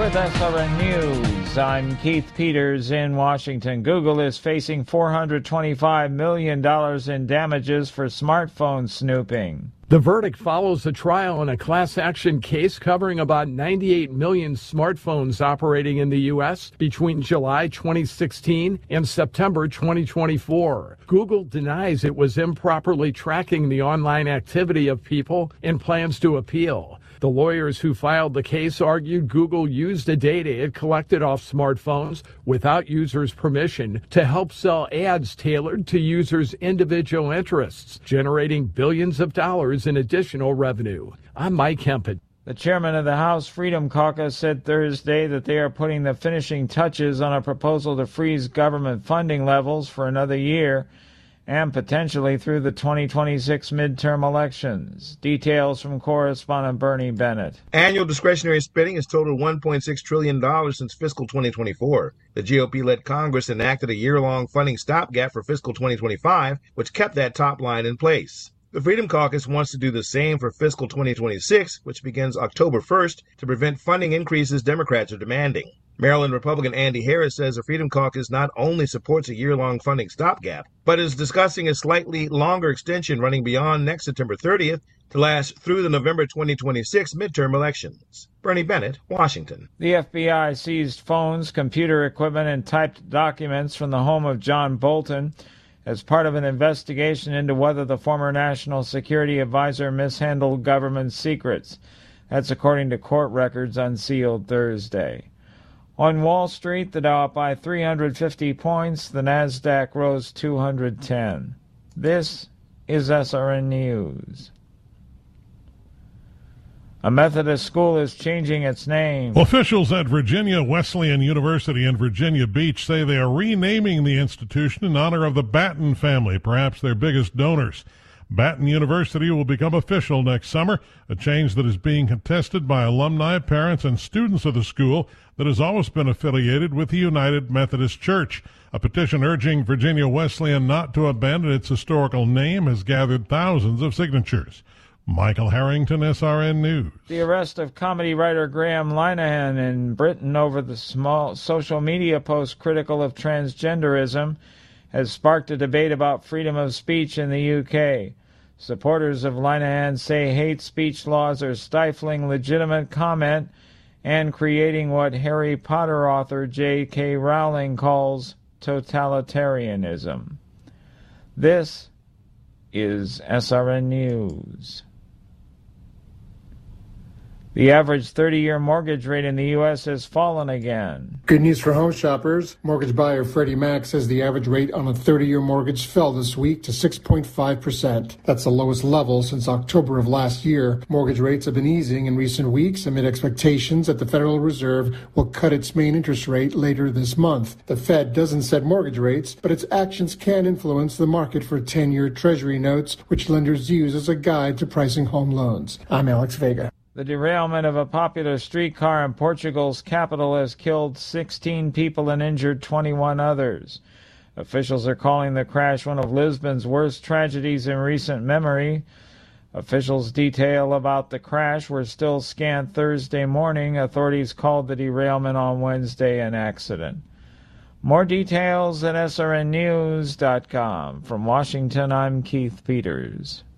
with SRN News. I'm Keith Peters in Washington. Google is facing $425 million in damages for smartphone snooping. The verdict follows a trial in a class action case covering about 98 million smartphones operating in the U.S. between July 2016 and September 2024. Google denies it was improperly tracking the online activity of people and plans to appeal. The lawyers who filed the case argued Google used the data it collected off smartphones without users' permission to help sell ads tailored to users' individual interests, generating billions of dollars in additional revenue. I'm Mike Hempel. The chairman of the House Freedom Caucus said Thursday that they are putting the finishing touches on a proposal to freeze government funding levels for another year and potentially through the 2026 midterm elections. Details from correspondent Bernie Bennett. Annual discretionary spending has totaled $1.6 trillion since fiscal 2024. The GOP-led Congress enacted a year-long funding stopgap for fiscal 2025, which kept that top line in place. The Freedom Caucus wants to do the same for fiscal 2026, which begins October 1st, to prevent funding increases Democrats are demanding. Maryland Republican Andy Harris says the Freedom Caucus not only supports a year-long funding stopgap, but is discussing a slightly longer extension running beyond next September 30th to last through the November 2026 midterm elections. Bernie Bennett, Washington. The FBI seized phones, computer equipment, and typed documents from the home of John Bolton as part of an investigation into whether the former National Security Advisor mishandled government secrets. That's according to court records unsealed Thursday. On Wall Street, the Dow up by 350 points, the Nasdaq rose 210. This is SRN News. A Methodist school is changing its name. Officials at Virginia Wesleyan University in Virginia Beach say they are renaming the institution in honor of the Batten family, perhaps their biggest donors. Batten University will become official next summer, a change that is being contested by alumni, parents, and students of the school that has always been affiliated with the United Methodist Church. A petition urging Virginia Wesleyan not to abandon its historical name has gathered thousands of signatures. Michael Harrington, SRN News. The arrest of comedy writer Graham Linehan in Britain over the small social media post critical of transgenderism has sparked a debate about freedom of speech in the UK. Supporters of Linehan say hate speech laws are stifling legitimate comment and creating what Harry Potter author J.K. Rowling calls totalitarianism. This is SRN News. The average 30-year mortgage rate in the U.S. has fallen again. Good news for home shoppers. Mortgage buyer Freddie Mac says the average rate on a 30-year mortgage fell this week to 6.5%. That's the lowest level since October of last year. Mortgage rates have been easing in recent weeks amid expectations that the Federal Reserve will cut its main interest rate later this month. The Fed doesn't set mortgage rates, but its actions can influence the market for 10-year Treasury notes, which lenders use as a guide to pricing home loans. I'm Alex Vega. The derailment of a popular streetcar in Portugal's capital has killed 16 people and injured 21 others. Officials are calling the crash one of Lisbon's worst tragedies in recent memory. Officials' detail about the crash were still scant Thursday morning. Authorities called the derailment on Wednesday an accident. More details at srnnews.com. From Washington, I'm Keith Peters.